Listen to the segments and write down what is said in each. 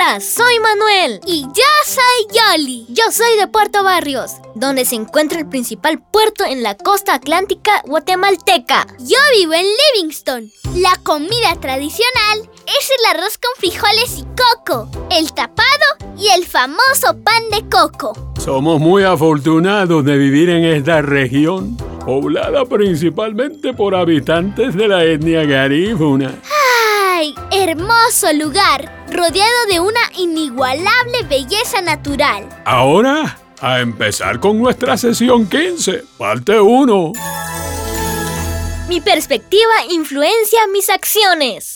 Hola, soy Manuel. Y yo soy Yoli. Yo soy de Puerto Barrios, donde se encuentra el principal puerto en la costa atlántica guatemalteca. Yo vivo en Livingston. La comida tradicional es el arroz con frijoles y coco, el tapado y el famoso pan de coco. Somos muy afortunados de vivir en esta región, poblada principalmente por habitantes de la etnia garífuna. ¡Ay! Hermoso lugar, rodeado de una inigualable belleza natural. Ahora, a empezar con nuestra sesión 15, parte 1. Mi perspectiva influencia mis acciones.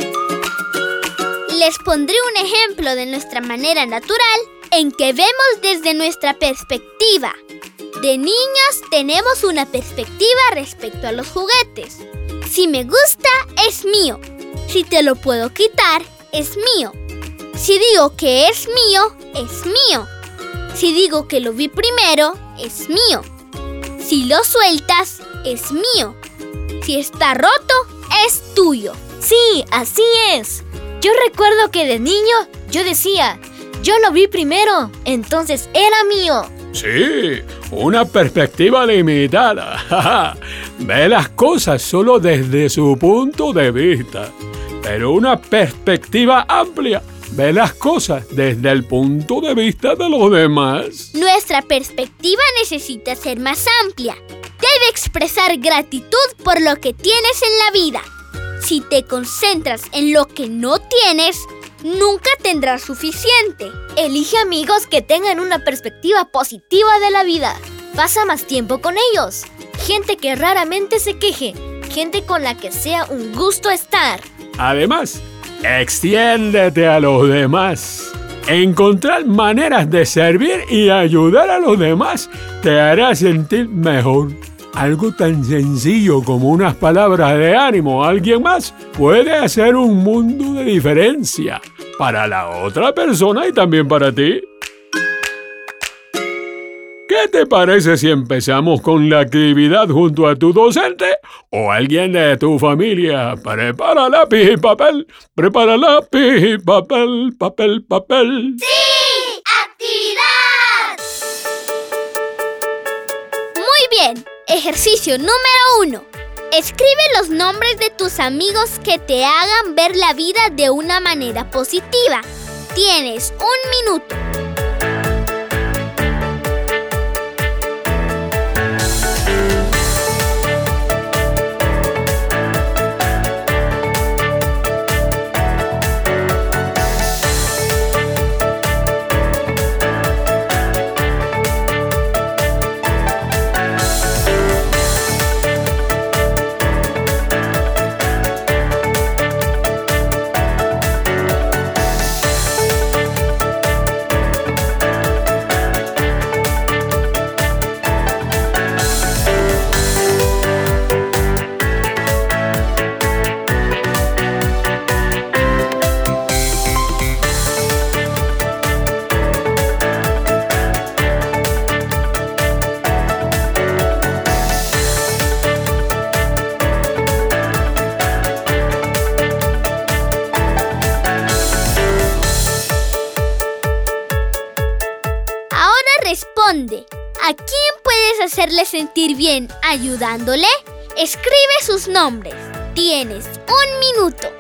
Les pondré un ejemplo de nuestra manera natural en que vemos desde nuestra perspectiva. De niños tenemos una perspectiva respecto a los juguetes. Si me gusta, es mío. Si te lo puedo quitar, es mío. Si digo que es mío, es mío. Si digo que lo vi primero, es mío. Si lo sueltas, es mío. Si está roto, es tuyo. Sí, así es. Yo recuerdo que de niño yo decía, yo lo vi primero, entonces era mío. Sí, una perspectiva limitada. Ve las cosas solo desde su punto de vista. Pero una perspectiva amplia ve las cosas desde el punto de vista de los demás. Nuestra perspectiva necesita ser más amplia. Debe expresar gratitud por lo que tienes en la vida. Si te concentras en lo que no tienes, nunca tendrás suficiente. Elige amigos que tengan una perspectiva positiva de la vida. Pasa más tiempo con ellos. Gente que raramente se queje. Gente con la que sea un gusto estar. Además, extiéndete a los demás. Encontrar maneras de servir y ayudar a los demás te hará sentir mejor. Algo tan sencillo como unas palabras de ánimo a alguien más puede hacer un mundo de diferencia para la otra persona y también para ti. ¿Qué te parece si empezamos con la actividad junto a tu docente o alguien de tu familia? Prepara lápiz y papel, prepara lápiz y papel, papel, papel. ¡Sí! ¡Actividad! Muy bien. Ejercicio número 1. Escribe los nombres de tus amigos que te hagan ver la vida de una manera positiva. Tienes 1 minuto. Responde. ¿A quién puedes hacerle sentir bien ayudándole? Escribe sus nombres. Tienes 1 minuto.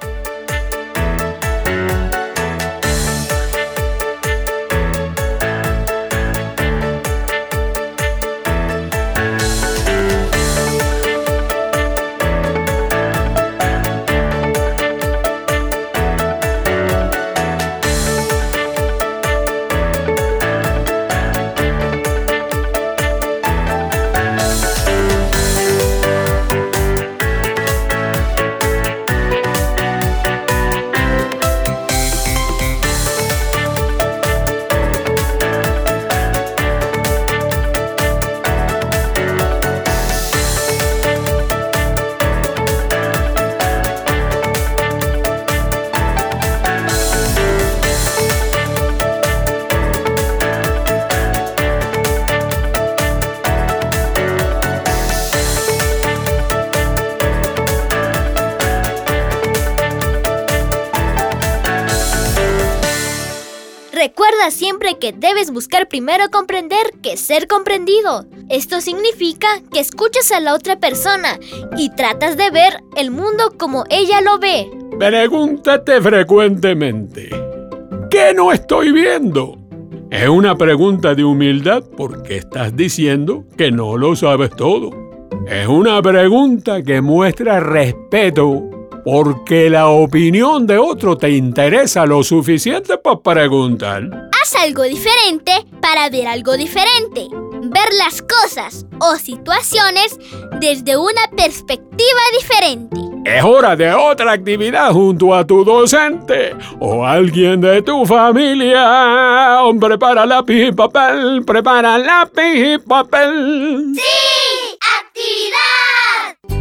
Recuerda siempre que debes buscar primero comprender que ser comprendido. Esto significa que escuchas a la otra persona y tratas de ver el mundo como ella lo ve. Pregúntate frecuentemente, ¿qué no estoy viendo? Es una pregunta de humildad porque estás diciendo que no lo sabes todo. Es una pregunta que muestra respeto porque la opinión de otro te interesa lo suficiente para preguntar. Haz algo diferente para ver algo diferente. Ver las cosas o situaciones desde una perspectiva diferente. Es hora de otra actividad junto a tu docente o alguien de tu familia. Prepara lápiz y papel, prepara lápiz y papel. ¡Sí! ¡Actividad!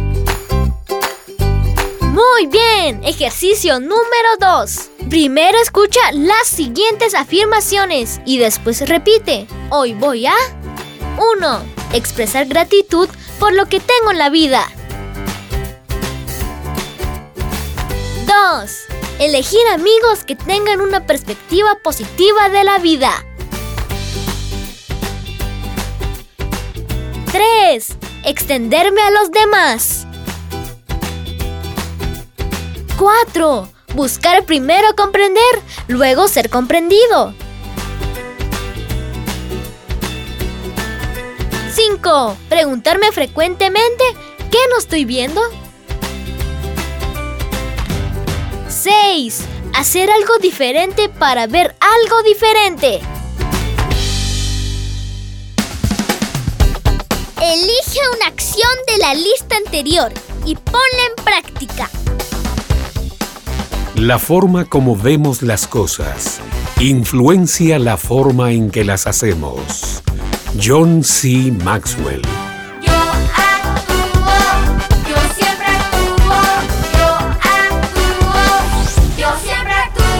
Muy bien, ejercicio número 2. Primero escucha las siguientes afirmaciones y después repite. Hoy voy a 1. Expresar gratitud por lo que tengo en la vida. 2. Elegir amigos que tengan una perspectiva positiva de la vida. 3. Extenderme a los demás. 4. Buscar primero comprender, luego ser comprendido. 5. Preguntarme frecuentemente ¿qué no estoy viendo? 6. Hacer algo diferente para ver algo diferente. Elige una acción de la lista anterior y ponla en práctica. La forma como vemos las cosas influencia la forma en que las hacemos. John C. Maxwell. Yo actúo, yo siempre actúo, yo actúo, yo siempre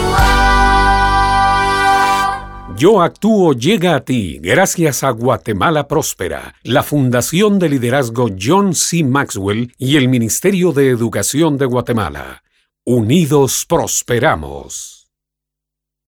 actúo. Yo actúo llega a ti gracias a Guatemala Próspera, la Fundación de Liderazgo John C. Maxwell y el Ministerio de Educación de Guatemala. Unidos prosperamos.